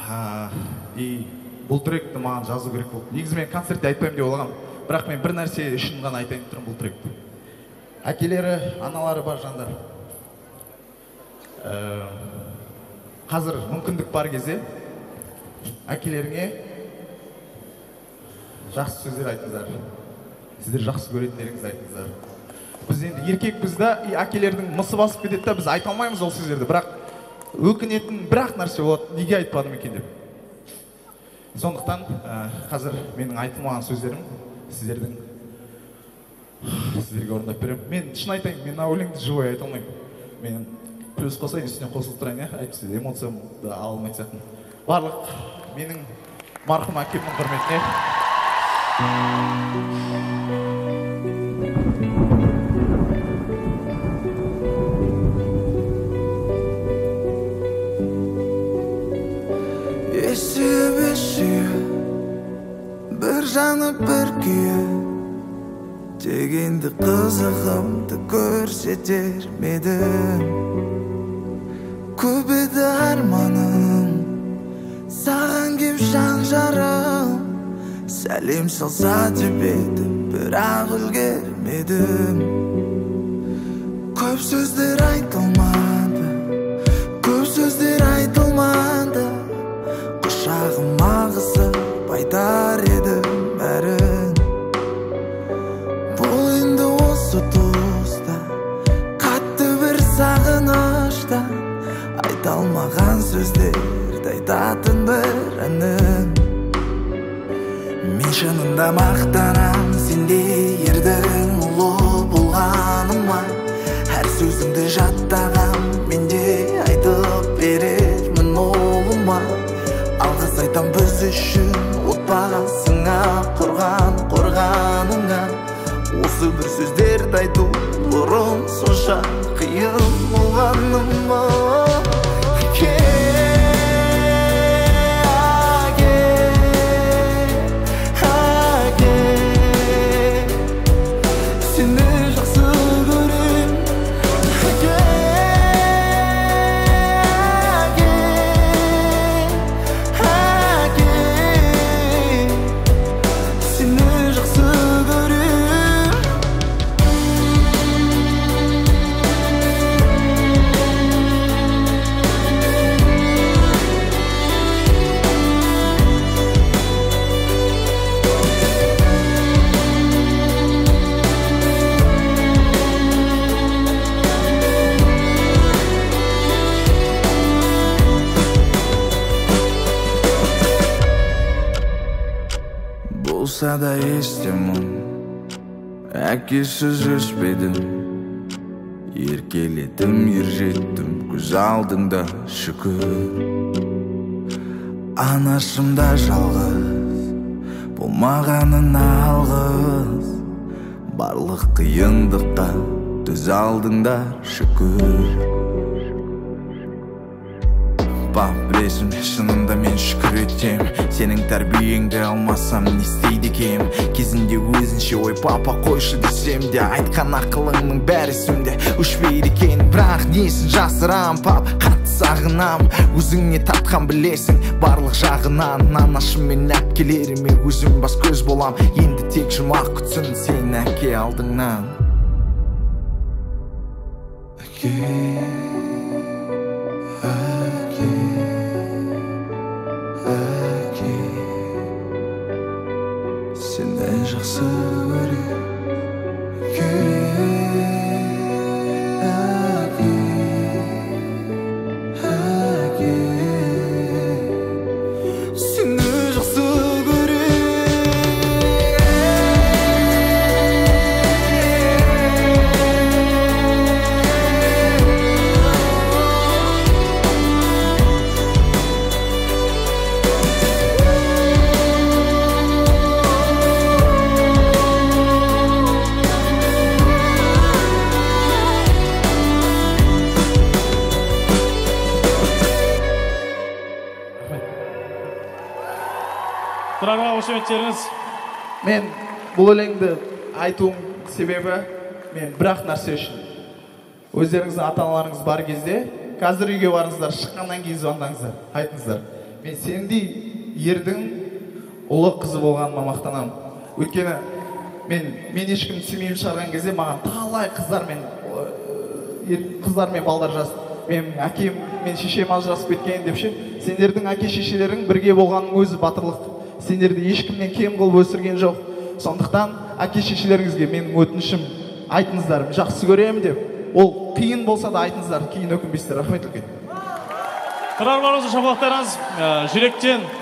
И бұл тректі маған жазу керек болды. Негізі мен концертте айтпаймын деп ойлағам, бірақ мен бір нәрсе үшін ғана айтайын тұрмын бұл тректі. Әкелері, аналары бар жандар. Қазір мүмкіндік бар кезде әкелеріңе жақсы сөздер айтыңыздар. Сіздер жақсы көретіндеріңізді айтыңыздар. Біз енді еркекпіз да, әкелердің мысы басып кетеді да, біз айта алмаймыз ол сөздерді, бірақ өкінетін бір-ақ нәрсе болады, неге айтпадым екен деп. Сондықтан қазір менің айтылмаған сөздерім сіздерге орындап беремін. Мен шын айтайын, мен өлеңді живой айта алмаймын. Мен плюс қосайын, үстіне қосылып тұрайын, айтып эмоциямды ала алмайтын сияқтымын. Барлық менің марқұм әкемнің құрметіне. Bir жанып bir күйе дегенді қызығымды көрсетер медім. Көп еді арманым саған кеп жан жарым, сәлем салса деп едім, бірақ үлгермедім. Көп сөздер айтылмады, көп сөздер айтылмады, құшағыма қысып айтар едім бәрін. Бұл енді осы тұста қатты бір сағынышта, айта алмаған сөздерді айтатын бір әнім. Мен шынында мақтанам сендей ердің ұлы болғаныма, әр сөзіңді жаттағам менде айтып берермін олыма. Алғыс айтам біз үшін отбасыңа, қорғаныңа. Осы бір сөздерді айту бұрын сонша қиын болғаным ба? Болса да естемін, әкесіз өспедім, еркелетім, ержеттім, көз алдыңда шүкір. Анашымда жалғыз, болмағанына алғыс, барлық қиындыққа төз алдыңда шүкір. Білесің, шынында мен шүкір етем, сенің тәрбиеңді алмасам не істейді екем. Кезінде өзінше ой папа қойшы десем де, айтқан ақылыңның бәрі сөмде өшпейді екен. Бірақ несін жасырам пап, қатты сағынам, өзіңе тартқан білесің барлық жағынан. Анашым мен әпкелеріме өзім бас көз болам, енді тек жұмақ күтсін сен әке алдыңнан. Seni жақсы көрем, сені жақсы Тұрарға қошеметтеріңіз. Мен бұл өлеңді айтуым себебі мен бір-ақ нәрсе үшін. Өздеріңіздің ата-аналарыңыз бар кезде, қазір үйге барыңыздар, шыққаннан кейін звондаңыздар, айтыңыздар. мен сендей ердің ұлы қызы болғаныма мақтанамын. Өйткені мен ешкімді сүймеймін шығарған кезде маған талай қыздар мен балдар жазды. Мен әкем мен шешем ажырасып кеткен деп ше. Сендердің әке шешелерің бірге болғанның өзі батырлық. Сендерді ешкімнен кем қылып өсірген жоқ. Сондықтан әке шешелеріңізге менің өтінішім, айтыңыздар, жақсы көремін деп. Ол қиын болса да айтыңыздар, кейін өкінбейсіздер. Рахмет үлкен. Тыңдарманымызды шапалақтаңыз, жүректен